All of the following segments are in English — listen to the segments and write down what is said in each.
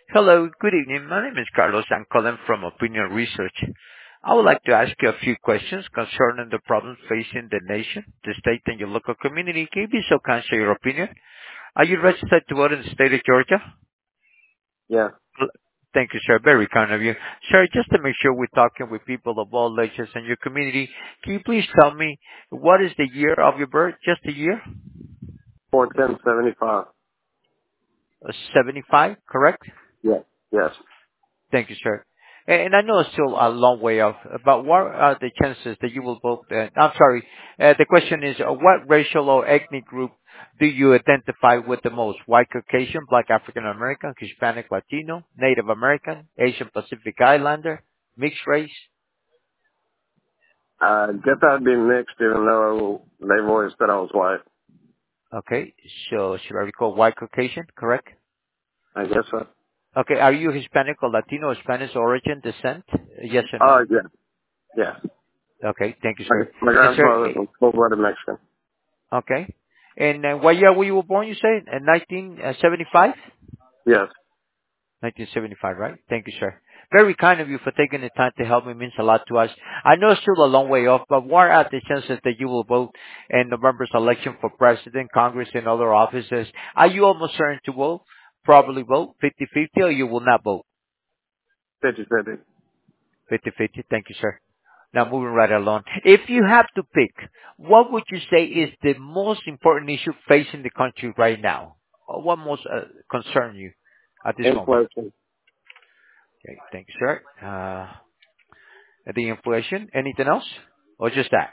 Hello, good evening. My name is Carlos. I'm calling from Opinion Research. I would like to ask you a few questions concerning the problems facing the nation, the state, and your local community. Can you be so kind to share your opinion? Are you registered to vote in the state of Georgia? Yeah, L- Thank you, sir. Very kind of you. Sir, just to make sure we're talking with people of all ages in your community, can you please tell me what is the year of your birth? Just the year? 41075. 75, correct? Yeah. Yes. Thank you, sir. And I know it's still a long way off, but what are the chances that you will vote? I'm sorry. The question is, what racial or ethnic group do you identify with the most? White Caucasian, Black African American, Hispanic Latino, Native American, Asian Pacific Islander, mixed race? I guess I'd be mixed even though they've always said I was white. Okay, so should I recall White Caucasian, correct? I guess so. Okay, are you Hispanic or Latino or Spanish origin descent? Yes or no? Oh, yeah. Yeah. Okay, thank you, My, sir. my And grandfather sir, was full-blooded Mexican. okay. And what year were you born, you say? In 1975? Yes. 1975, right? Thank you, sir. Very kind of you for taking the time to help me. It means a lot to us. I know it's still a long way off, but what are the chances that you will vote in November's election for president, Congress, and other offices? Are you almost certain to vote? Probably vote 50-50, or you will not vote 50-50. 50-50? Thank you, sir. Now moving right along. If you have to pick, what would you say is the most important issue facing the country right now? Or what most concern you at this moment? Inflation. Okay, thank you, sir. The inflation, anything else? Or just that?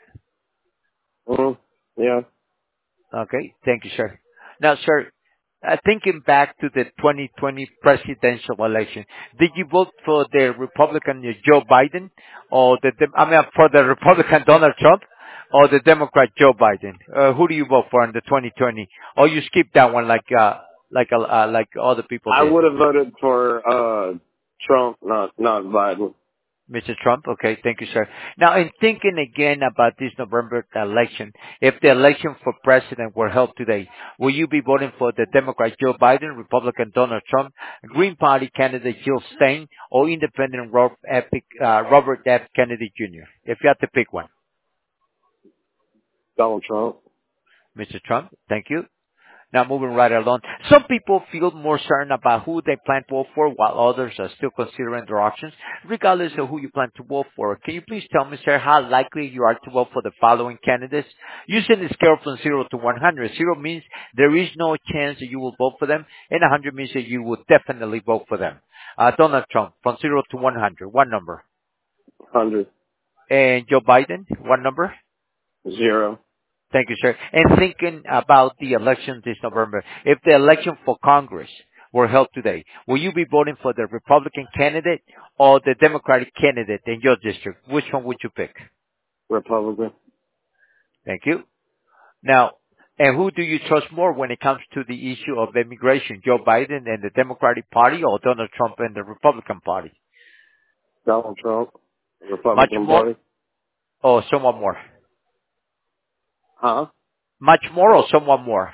Yeah. Okay, thank you, sir. Now, sir, thinking back to the 2020 presidential election, did you vote for the Republican Joe Biden or for the Republican Donald Trump or the Democrat Joe Biden? Who do you vote for in the 2020? Or you skipped that one like other people I did? would have voted for Trump, not Biden. Mr. Trump. Okay, thank you, sir. Now, in thinking again about this November election, if the election for president were held today, will you be voting for the Democrat Joe Biden, Republican Donald Trump, Green Party candidate Jill Stein, or Independent Robert F. Kennedy Jr.? If you had to pick one, Donald Trump. Mr. Trump. Thank you. Now moving right along. Some people feel more certain about who they plan to vote for while others are still considering their options, regardless of who you plan to vote for. Can you please tell me, sir, how likely you are to vote for the following candidates? Using the scale from 0 to 100. 0 means there is no chance that you will vote for them, and 100 means that you will definitely vote for them. Donald Trump, from 0 to 100, what number? 100. And Joe Biden, what number? 0. Thank you, sir. And thinking about the election this November, if the election for Congress were held today, will you be voting for the Republican candidate or the Democratic candidate in your district? Which one would you pick? Republican. Thank you. Now, and who do you trust more when it comes to the issue of immigration? Joe Biden and the Democratic Party or Donald Trump and the Republican Party? Donald Trump. Much Republican more Party. or somewhat more? Huh? Much more or somewhat more?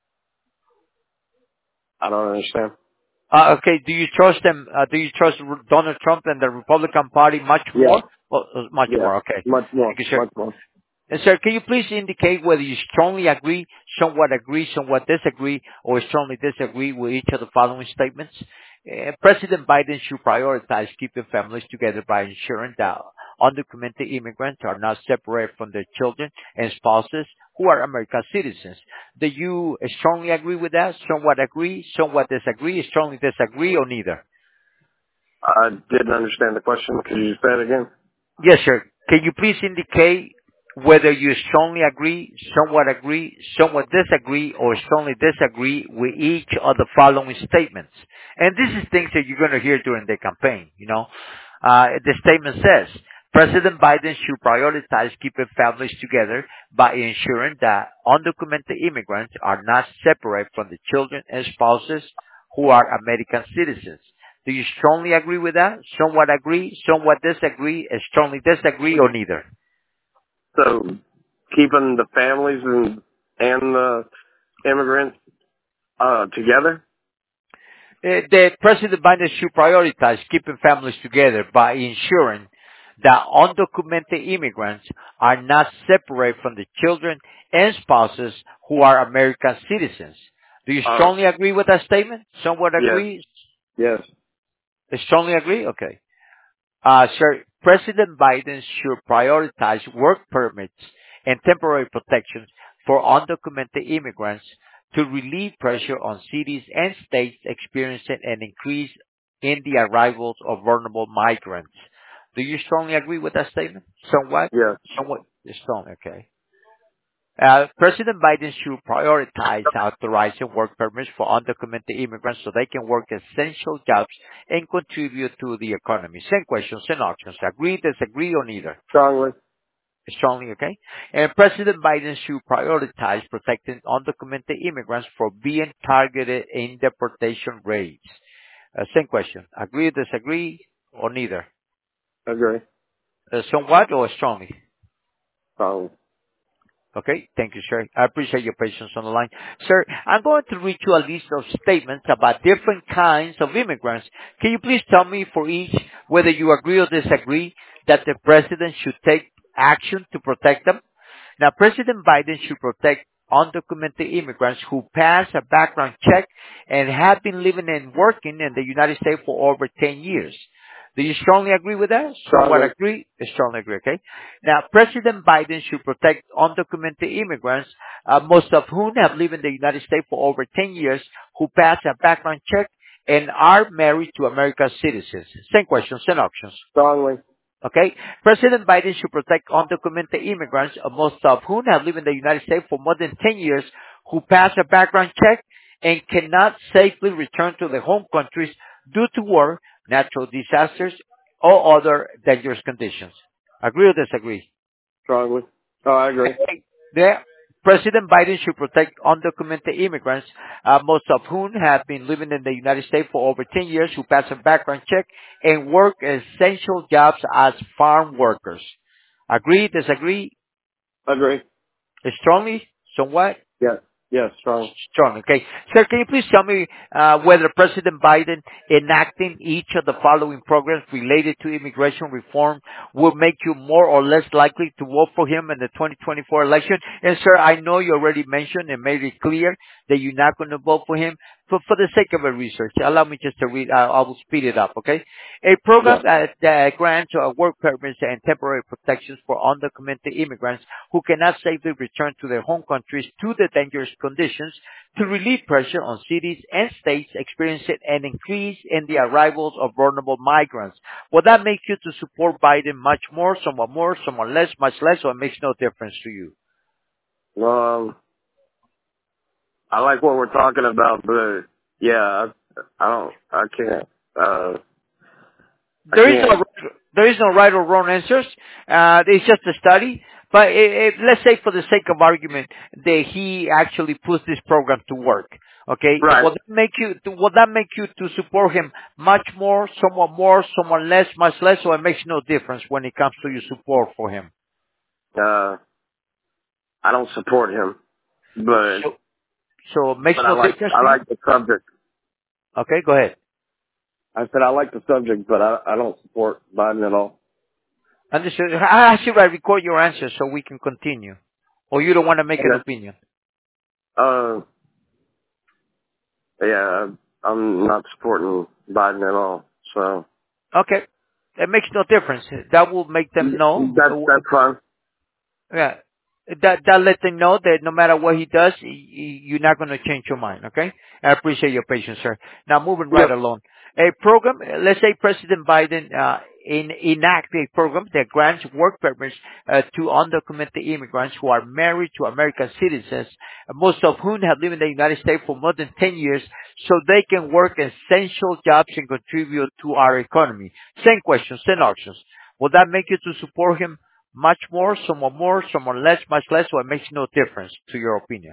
I don't understand. Okay. Do you trust them? Do you trust Donald Trump and the Republican Party much Yeah. more? Well, much Yeah. more. Okay. Much more. Thank you, sir. Much more. And sir, can you please indicate whether you strongly agree, somewhat disagree, or strongly disagree with each of the following statements? President Biden should prioritize keeping families together by ensuring that undocumented immigrants are not separated from their children and spouses who are American citizens. Do you strongly agree with that? Somewhat disagree, strongly disagree, or neither? I didn't understand the question. Could you say it again? Yes, sir. Can you please indicate whether you strongly agree, somewhat disagree, or strongly disagree with each of the following statements? And this is things that you're going to hear during the campaign, you know. The statement says, President Biden should prioritize keeping families together by ensuring that undocumented immigrants are not separated from the children and spouses who are American citizens. Do you strongly agree with that? Somewhat disagree, strongly disagree, or neither? So, keeping the families and the immigrants together? The President Biden should prioritize keeping families together by ensuring that undocumented immigrants are not separated from the children and spouses who are American citizens. Do you strongly agree with that statement? Somewhat Yes. agree? Yes. Strongly agree? Okay. Sir, President Biden should prioritize work permits and temporary protections for undocumented immigrants to relieve pressure on cities and states experiencing an increase in the arrivals of vulnerable migrants. Do you strongly agree with that statement? Somewhat? Yes. Somewhat strong, okay. President Biden should prioritize authorizing work permits for undocumented immigrants so they can work essential jobs and contribute to the economy. Same questions, same options. Agree, disagree, or neither? Strongly. Strongly, okay? And President Biden should prioritize protecting undocumented immigrants from being targeted in deportation raids. Same question. Agree, disagree, or neither? Agree. Somewhat or strongly? Strongly. Okay. Thank you, sir. I appreciate your patience on the line. Sir, I'm going to read you a list of statements about different kinds of immigrants. Can you please tell me for each whether you agree or disagree that the president should take action to protect them? Now, President Biden should protect undocumented immigrants who pass a background check and have been living and working in the United States for over 10 years. Do you strongly agree with that? Somewhat Strongly. agree? Strongly agree, okay? Now, President Biden should protect undocumented immigrants, most of whom have lived in the United States for over 10 years, who pass a background check and are married to American citizens. Same question, same options. Strongly. Okay? President Biden should protect undocumented immigrants, most of whom have lived in the United States for more than 10 years, who pass a background check and cannot safely return to their home countries due to war, natural disasters, or other dangerous conditions. Agree or disagree? Strongly. Oh, I agree. Okay. There, President Biden should protect undocumented immigrants, most of whom have been living in the United States for over 10 years, who pass a background check and work essential jobs as farm workers. Agree, disagree, Agree. strongly, somewhat? Yes. Yes. Strong. Strong. Okay. Sir, can you please tell me whether President Biden enacting each of the following programs related to immigration reform will make you more or less likely to vote for him in the 2024 election? And sir, I know you already mentioned and made it clear that you're not going to vote for him. But for the sake of a research, allow me just to read, I will speed it up, okay? A program Yes. that grants work permits and temporary protections for undocumented immigrants who cannot safely return to their home countries due to dangerous conditions to relieve pressure on cities and states experiencing an increase in the arrivals of vulnerable migrants. Will that make you to support Biden much more, somewhat less, much less, or it makes no difference to you? I like what we're talking about, but yeah, I can't, I There is can't. no right or wrong answers. It's just a study. But let's say, for the sake of argument, that he actually puts this program to work. Okay, Right. will that make you to support him much more, somewhat less, much less, or it makes no difference when it comes to your support for him? I don't support him, but, So it makes but no difference I to you. like the subject. Okay, go ahead. I said I like the subject, but I don't support Biden at all. Understood. I should record your answer so we can continue, or you don't want to make an Okay. opinion. Yeah, I'm not supporting Biden at all. So Okay. It makes no difference. That will make them know. that's fine. Yeah. That let them know that no matter what he does, you're not going to change your mind, okay? I appreciate your patience, sir. Now, moving right Yep. along. A program, let's say President Biden enact a program that grants work permits to undocumented immigrants who are married to American citizens, most of whom have lived in the United States for more than 10 years, so they can work essential jobs and contribute to our economy. Same question, same options. Will that make you to support him much more, someone less, much less, or it makes no difference to your opinion?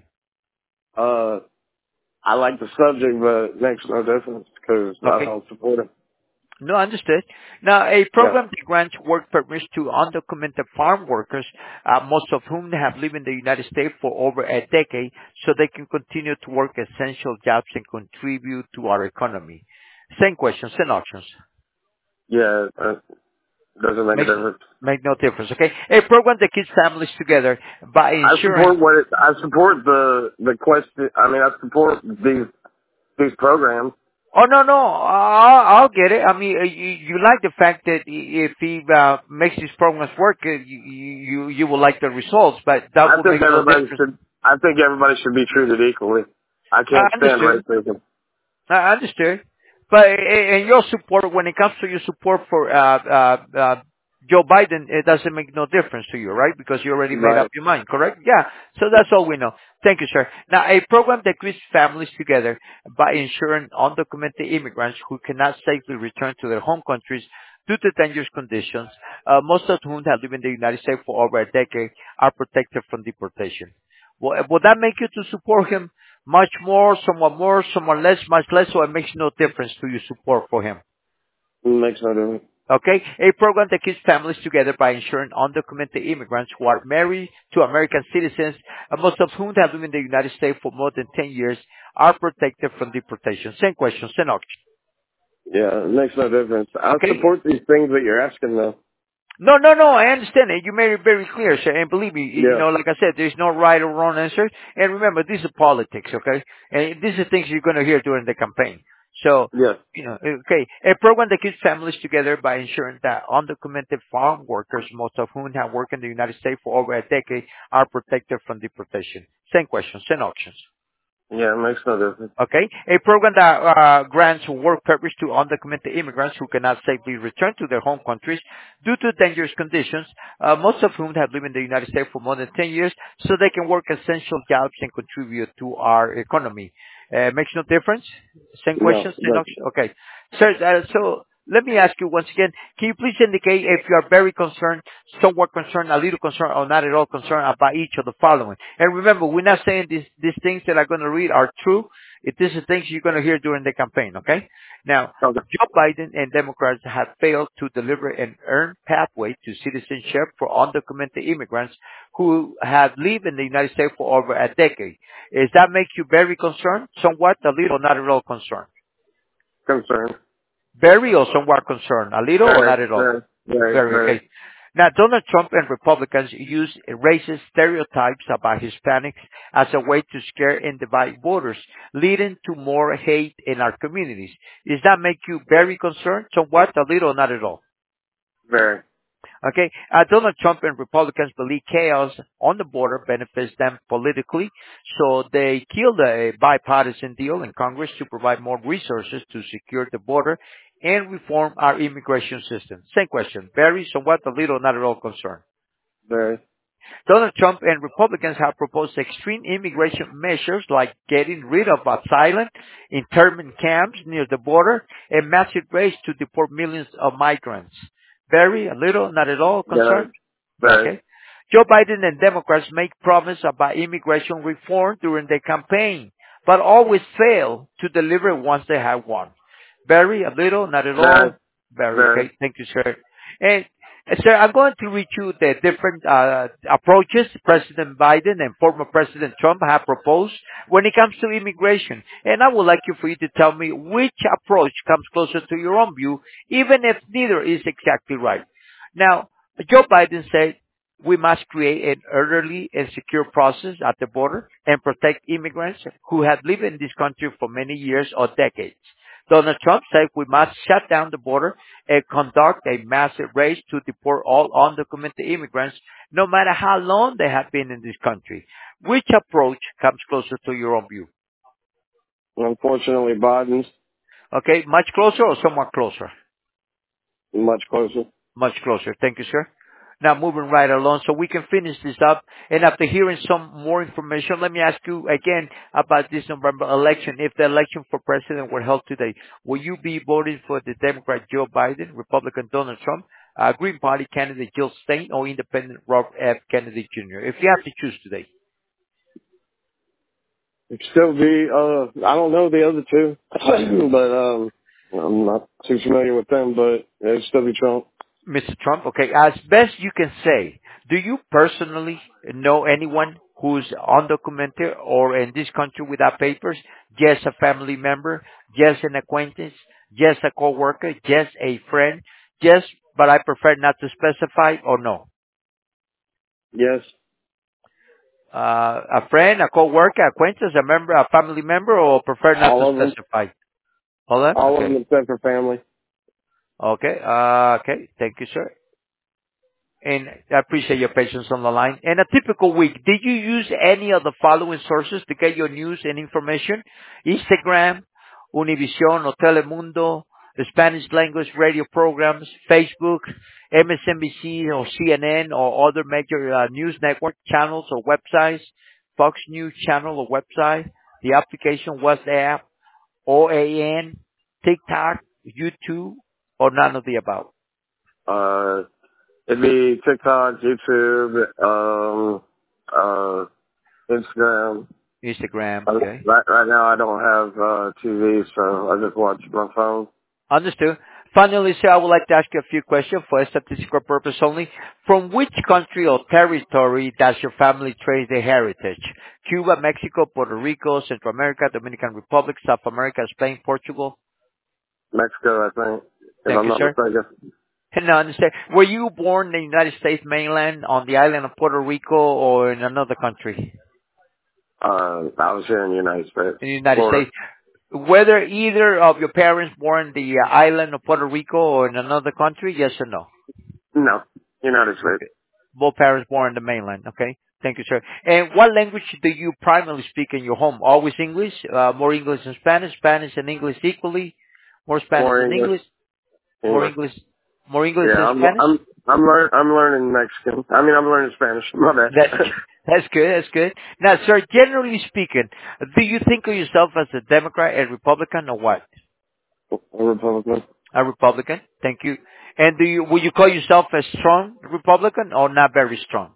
I like the subject, but it makes no difference because I Okay. don't support him. No, understood. Now, a Yeah. program that grants work permits to undocumented farm workers, most of whom have lived in the United States for over a decade, so they can continue to work essential jobs and contribute to our economy. Same questions, same options. Yeah. Doesn't make a Makes difference. make no difference, okay? A program that keeps families together by I ensuring. support I support the question. I mean, I support these programs. Oh no, I'll get it. I mean, you like the fact that if he makes these programs work, you will like the results, but that I will think make no everybody difference. should. I think everybody should be treated equally. I I can't stand understood. racism. I understood. But and your support, when it comes to your support for Joe Biden, it doesn't make no difference to you, right? Because you already made up Right. your mind, correct? Yeah. So that's all we know. Thank you, sir. Now, a program that brings families together by ensuring undocumented immigrants who cannot safely return to their home countries due to dangerous conditions, most of whom have lived in the United States for over a decade, are protected from deportation. Would that make you to support him much more, somewhat less, much less, so it makes no difference to your support for him? It makes no difference. Okay? A program that keeps families together by ensuring undocumented immigrants who are married to American citizens, most of whom have lived in the United States for more than 10 years, are protected from deportation. Same question, same option. Yeah, it makes no difference. I Okay? support these things that you're asking, though. No, I understand it. You made it very clear, sir. And believe me, Yeah. like I said, there's no right or wrong answer. And remember, this is politics, okay? And these are things you're going to hear during the campaign. So, Yes. okay. A program that keeps families together by ensuring that undocumented farm workers, most of whom have worked in the United States for over a decade, are protected from deportation. Same question, same options. Yeah, it makes no difference. Okay? A program that grants work permits to undocumented immigrants who cannot safely return to their home countries due to dangerous conditions, most of whom have lived in the United States for more than 10 years, so they can work essential jobs and contribute to our economy. Makes no difference? Same No, question, it same doesn't. option? Okay. Sir, so let me ask you once again, can you please indicate if you are very concerned, somewhat concerned, a little concerned, or not at all concerned about each of the following? And remember, we're not saying these things that I'm going to read are true. These are things you're going to hear during the campaign, okay? Now, Okay. Joe Biden and Democrats have failed to deliver an earned pathway to citizenship for undocumented immigrants who have lived in the United States for over a decade. Does that make you very concerned? Somewhat, a little, not at all concerned? Concerned. Very or somewhat concerned? A little or Very, not at all? very, very, Very, very, okay. Now, Donald Trump and Republicans use racist stereotypes about Hispanics as a way to scare and divide voters, leading to more hate in our communities. Does that make you very concerned? Somewhat, a little, not at all? very. Okay, Donald Trump and Republicans believe chaos on the border benefits them politically, so they killed a bipartisan deal in Congress to provide more resources to secure the border and reform our immigration system. Same question. Very, somewhat, a little, not at all concerned. Very. Donald Trump and Republicans have proposed extreme immigration measures like getting rid of asylum, internment camps near the border, and massive raids to deport millions of migrants. Very, a little, not at all Very. concerned? Very. Okay. Joe Biden and Democrats make promise about immigration reform during their campaign, but always fail to deliver once they have won. Very, a little, not at Very. all. Very, Very. okay. Thank you, sir. And sir, I'm going to read you the different approaches President Biden and former President Trump have proposed when it comes to immigration. And I would like you for you to tell me which approach comes closer to your own view, even if neither is exactly right. Now, Joe Biden said we must create an orderly and secure process at the border and protect immigrants who have lived in this country for many years or decades. Donald Trump said we must shut down the border and conduct a massive race to deport all undocumented immigrants, no matter how long they have been in this country. Which approach comes closer to your own view? Unfortunately, Biden's Okay, much closer or somewhat closer? much closer. Much closer. Thank you, sir. Now moving right along so we can finish this up. And after hearing some more information, let me ask you again about this November election. If the election for president were held today, will you be voting for the Democrat Joe Biden, Republican Donald Trump, Green Party candidate Jill Stein, or Independent Robert F. Kennedy Jr.? If you have to choose today. It'd still be, I don't know the other two, but, I'm not too familiar with them, but it's still be Trump. Mr. Trump, okay, as best you can say, do you personally know anyone who's undocumented or in this country without papers? Just a family member, just an acquaintance, just a coworker, just a friend, just, but I prefer not to specify or no? Yes. A friend, a coworker, acquaintance, a member, a family member, or prefer not to All of them. specify? Hold on, All of them okay. except for family. Okay, okay, thank you, sir. And I appreciate your patience on the line. In a typical week, did you use any of the following sources to get your news and information? Instagram, Univision or Telemundo, the Spanish language radio programs, Facebook, MSNBC or CNN or other major news network channels or websites, Fox News channel or website, the application WhatsApp, OAN, TikTok, YouTube, or none of the above? It'd be TikTok, YouTube, Instagram. Instagram, okay. Right now I don't have TV, so I just watch my phone. Understood. Finally, sir, I would like to ask you a few questions for statistical purpose only. From which country or territory does your family trace their heritage? Cuba, Mexico, Puerto Rico, Central America, Dominican Republic, South America, Spain, Portugal? Mexico, I think, if Thank I'm you, not sir. mistaken. And I understand. Were you born in the United States mainland, on the island of Puerto Rico, or in another country? I was here in the United States, In the United Florida. States. Whether either of your parents born in the island of Puerto Rico or in another country, yes or no? No, United States. Okay. Both parents born in the mainland. Okay. Thank you, sir. And what language do you primarily speak in your home? Always English? More English than Spanish? Spanish and English equally? More Spanish More than English. English? More English. English? More English Yeah, than Spanish? I'm learning Mexican. I'm learning Spanish. My That's bad. that's good. That's good. Now, sir, generally speaking, do you think of yourself as a Democrat, a Republican, or what? A Republican. A Republican. Thank you. And would you call yourself a strong Republican or not very strong?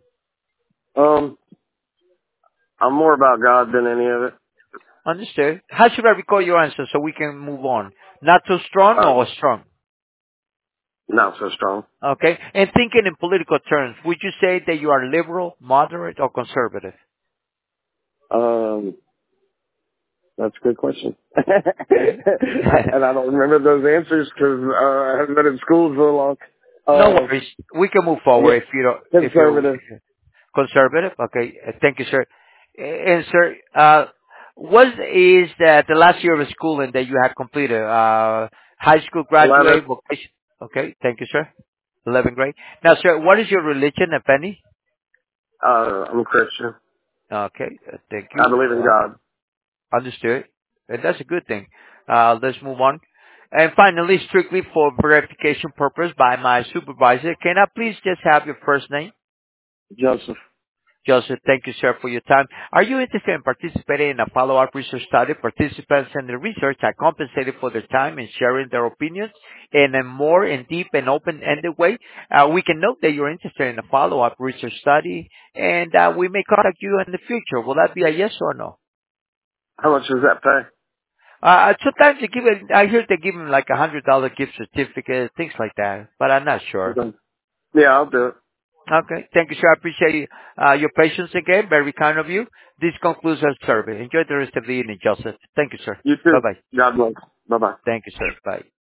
I'm more about God than any of it. Understood. How should I record your answer so we can move on? Not too strong or strong? Not so strong. Okay. And thinking in political terms, would you say that you are liberal, moderate, or conservative? Um, that's a good question. Okay. And I don't remember those answers because I haven't been in school so long. No worries. We can move Yeah, forward if you don't, if you're conservative. conservative. Okay. Thank you, sir. And sir, what is the last year of schooling that you have completed? High school 11. graduate, vocation? Okay. Thank you, sir. 11th grade. Now, sir, what is your religion, if any? I'm a Christian. Okay. Thank I you. believe in God. Understood. And that's a good thing. Let's move on. And finally, strictly for verification purpose by my supervisor, can I please just have your first name? Joseph. Joseph, thank you, sir, for your time. Are you interested in participating in a follow-up research study? Participants in the research are compensated for their time and sharing their opinions in a more in deep and open-ended way. We can note that you're interested in a follow-up research study, and we may contact you in the future. Will that be a yes or no? How much does that pay? Sometimes they give it, I hear they give them like $100 gift certificate, things like that, but I'm not sure. Okay. Yeah, I'll do it. Okay. Thank you, sir. I appreciate your patience again. Very kind of you. This concludes our survey. Enjoy the rest of the evening, Joseph. Thank you, sir. You too. Bye-bye. God bless. Bye-bye. Thank you, sir. Bye.